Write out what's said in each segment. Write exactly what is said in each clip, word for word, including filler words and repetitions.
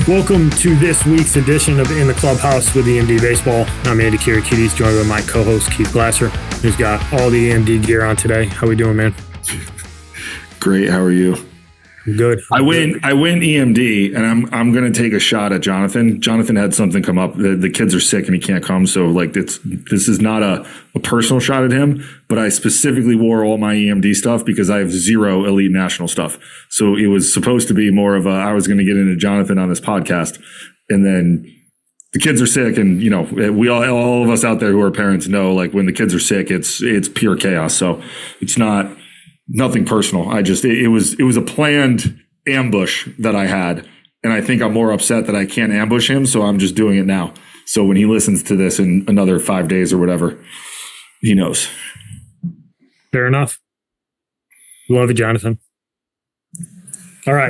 Welcome to this week's edition of In the Clubhouse with E M D Baseball. I'm Andy Kirikides, joined by my co-host Keith Glasser, who's got all the E M D gear on today. How we doing, man? Great. How are you? Good. I went. I went E M D, and I'm I'm going to take a shot at Jonathan. Jonathan had something come up. The, the kids are sick, and he can't come. So, like, it's this is not a, a personal shot at him. But I specifically wore all my E M D stuff because I have zero elite national stuff. So it was supposed to be more of a. I was going to get into Jonathan on this podcast, and then the kids are sick, and you know, we all all of us out there who are parents know, like, when the kids are sick, it's it's pure chaos. So it's not. Nothing personal. I just, it, it was, it was a planned ambush that I had. And I think I'm more upset that I can't ambush him. So I'm just doing it now. So when he listens to this in another five days or whatever, he knows. Fair enough. Love it, Jonathan. All right.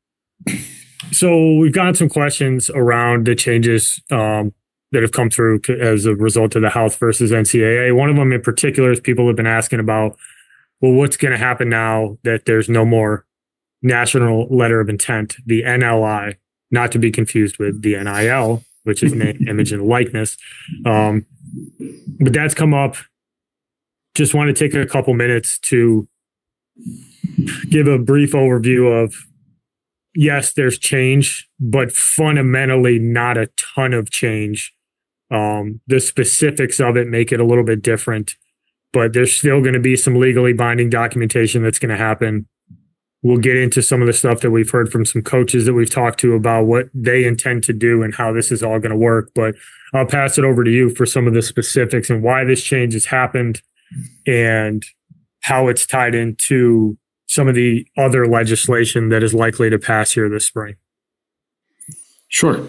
So we've gotten some questions around the changes um, that have come through as a result of the House versus N C double A. One of them in particular is people have been asking about, well, what's going to happen now that there's no more national letter of intent, the N L I, not to be confused with the N I L, which is name, image, and likeness. Um, but that's come up. Just want to take a couple minutes to give a brief overview of, yes, there's change, but fundamentally not a ton of change. Um, the specifics of it make it a little bit different. But there's still going to be some legally binding documentation that's going to happen. We'll get into some of the stuff that we've heard from some coaches that we've talked to about what they intend to do and how this is all going to work. But I'll pass it over to you for some of the specifics and why this change has happened and how it's tied into some of the other legislation that is likely to pass here this spring. Sure.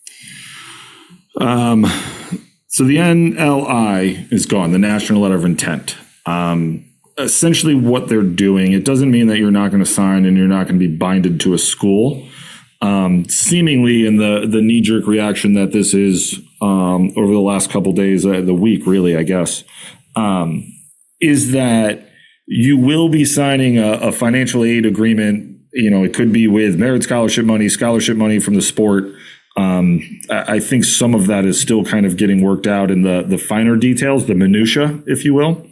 Um. So the N L I is gone, the National Letter of Intent. Um, essentially what they're doing, it doesn't mean that you're not going to sign and you're not going to be binded to a school. Um, seemingly in the, the knee-jerk reaction that this is um, over the last couple days, uh, the week really, I guess, um, is that you will be signing a, a financial aid agreement. You know, it could be with merit scholarship money, scholarship money from the sport. Um, I think some of that is still kind of getting worked out in the, the finer details, the minutia, if you will.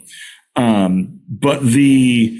Um, but the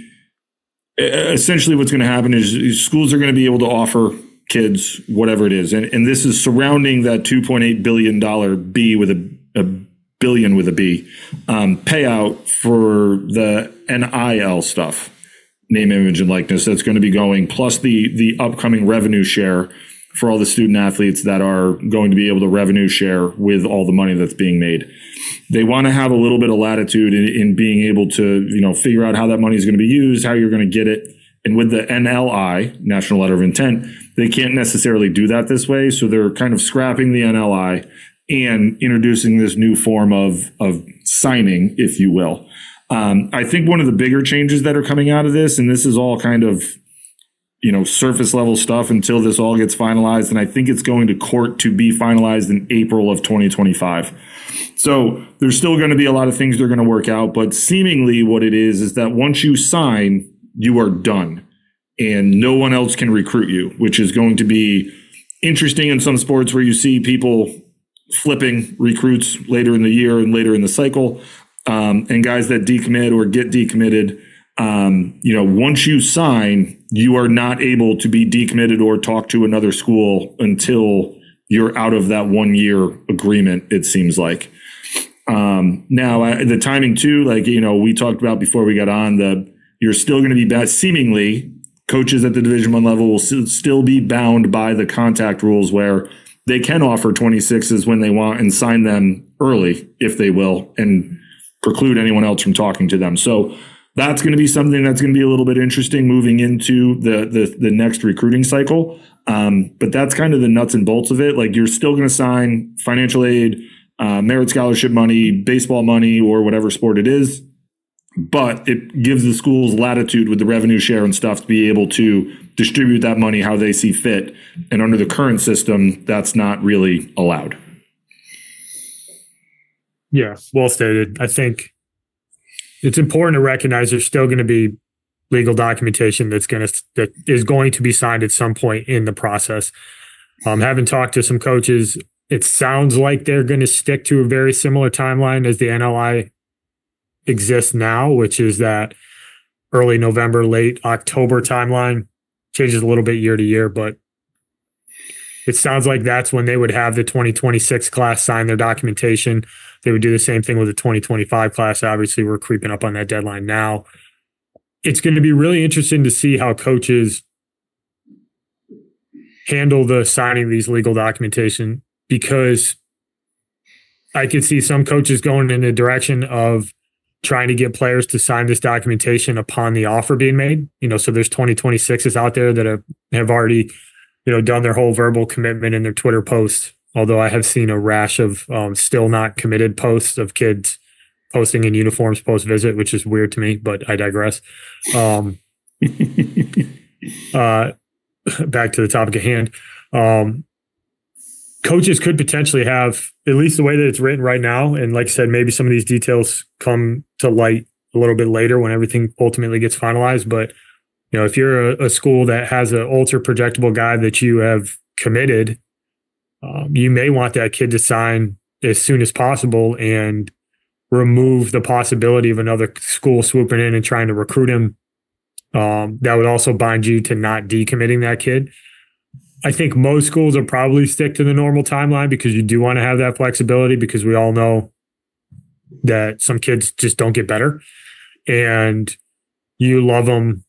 essentially what's going to happen is, is schools are going to be able to offer kids whatever it is. And, and this is surrounding that two point eight billion dollars B with a, a billion with a B um, payout for the N I L stuff, name, image, and likeness. That's going to be going plus the, the upcoming revenue share for all the student athletes that are going to be able to revenue share with all the money that's being made. They want to have a little bit of latitude in, in being able to, you know, figure out how that money is going to be used, how you're going to get it. And with the N L I, National Letter of Intent, they can't necessarily do that this way. So they're kind of scrapping the N L I and introducing this new form of, of signing, if you will. Um, I think one of the bigger changes that are coming out of this, and this is all kind of, you know, surface level stuff until this all gets finalized. And I think it's going to court to be finalized in April of twenty twenty-five. So there's still going to be a lot of things they're going to work out. But seemingly what it is, is that once you sign, you are done and no one else can recruit you, which is going to be interesting in some sports where you see people flipping recruits later in the year and later in the cycle. Um, and guys that decommit or get decommitted. Um, you know, once you sign, you are not able to be decommitted or talk to another school until you're out of that one year agreement, it seems like. Um, now, I, the timing too, like, you know, we talked about before we got on, the you're still going to be bad. Seemingly, coaches at the Division One level will s- still be bound by the contact rules where they can offer twenty-sixes when they want and sign them early, if they will, and preclude anyone else from talking to them. So that's going to be something that's going to be a little bit interesting moving into the the, the next recruiting cycle. Um, but that's kind of the nuts and bolts of it. Like, you're still going to sign financial aid, uh, merit scholarship money, baseball money, or whatever sport it is. But it gives the schools latitude with the revenue share and stuff to be able to distribute that money how they see fit. And under the current system, that's not really allowed. Yeah, well stated. I think it's important to recognize there's still going to be legal documentation that's going to that is going to be signed at some point in the process. Um, having talked to some coaches, it sounds like they're going to stick to a very similar timeline as the N L I exists now, which is that early November, late October timeline. Changes a little bit year to year, but it sounds like that's when they would have the twenty twenty-six class sign their documentation. They would do the same thing with the twenty twenty-five class. Obviously, we're creeping up on that deadline now. It's going to be really interesting to see how coaches handle the signing of these legal documentation, because I could see some coaches going in the direction of trying to get players to sign this documentation upon the offer being made. You know, so there's twenty twenty-sixes out there that have, have already, you know, done their whole verbal commitment in their Twitter posts. Although I have seen a rash of um, still not committed posts of kids posting in uniforms post visit, which is weird to me, but I digress. Um, uh, back to the topic at hand. Um, coaches could potentially have, at least the way that it's written right now, and like I said, maybe some of these details come to light a little bit later when everything ultimately gets finalized. But, you know, if you're a, a school that has an ultra projectable guy that you have committed, um, you may want that kid to sign as soon as possible and remove the possibility of another school swooping in and trying to recruit him. Um, that would also bind you to not decommitting that kid. I think most schools will probably stick to the normal timeline because you do want to have that flexibility, because we all know that some kids just don't get better, and you love them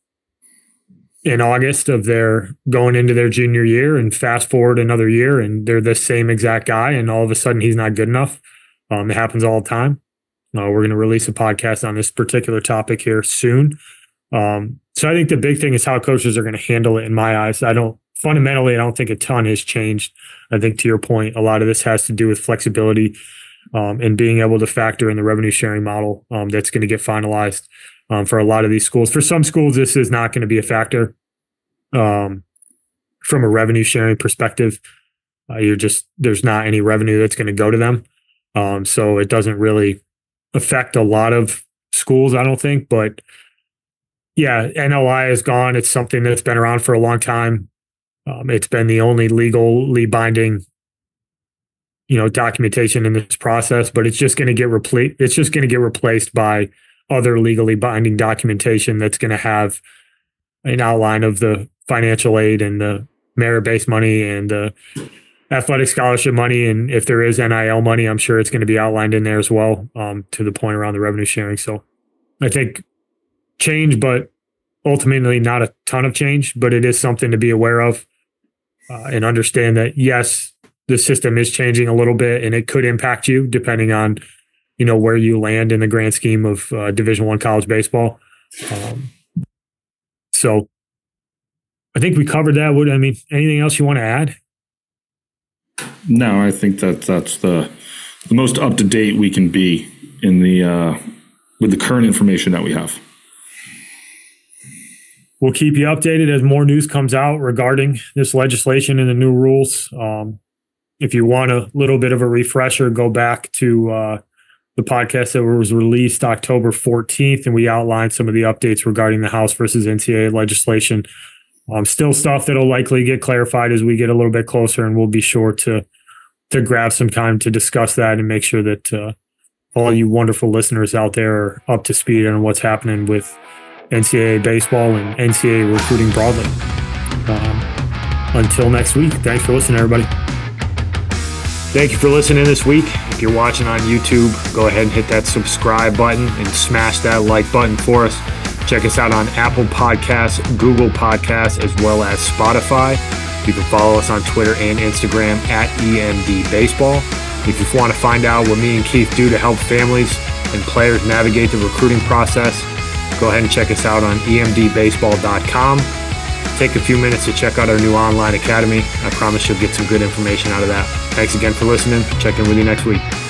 in August of their going into their junior year, and fast forward another year and they're the same exact guy, and all of a sudden he's not good enough. Um, it happens all the time. Uh, we're going to release a podcast on this particular topic here soon. Um, so I think the big thing is how coaches are going to handle it in my eyes. I don't fundamentally, I don't think a ton has changed. I think to your point, a lot of this has to do with flexibility um, and being able to factor in the revenue sharing model um, that's going to get finalized um, for a lot of these schools. For some schools, this is not going to be a factor um, from a revenue sharing perspective. Uh, you're just, there's not any revenue that's going to go to them. Um, so it doesn't really affect a lot of schools, I don't think. But yeah, N L I is gone. It's something that's been around for a long time. Um, it's been the only legally binding, you know, documentation in this process, but it's just going to get replaced. It's just going to get replaced by other legally binding documentation that's going to have an outline of the financial aid and the merit-based money and the athletic scholarship money. And if there is N I L money, I'm sure it's going to be outlined in there as well, um, to the point around the revenue sharing. So I think change, but ultimately not a ton of change, but it is something to be aware of uh, and understand that, yes, the system is changing a little bit and it could impact you depending on, you know, where you land in the grand scheme of uh, Division One college baseball. Um, so I think we covered that. Would I mean, anything else you want to add? No, I think that that's the the most up to date we can be in the uh, with the current information that we have. We'll keep you updated as more news comes out regarding this legislation and the new rules. Um, if you want a little bit of a refresher, go back to uh, the podcast that was released October fourteenth, and we outlined some of the updates regarding the House versus N C double A legislation. Um, still stuff that'll likely get clarified as we get a little bit closer, and we'll be sure to to grab some time to discuss that and make sure that uh, all you wonderful listeners out there are up to speed on what's happening with N C double A baseball and N C double A recruiting broadly. Um, until next week, thanks for listening, everybody. Thank you for listening this week. If you're watching on YouTube, go ahead and hit that subscribe button and smash that like button for us. Check us out on Apple Podcasts, Google Podcasts, as well as Spotify. You can follow us on Twitter and Instagram at E M D Baseball. If you want to find out what me and Keith do to help families and players navigate the recruiting process, go ahead and check us out on E M D baseball dot com. Take a few minutes to check out our new online academy. I promise you'll get some good information out of that. Thanks again for listening. Check in with you next week.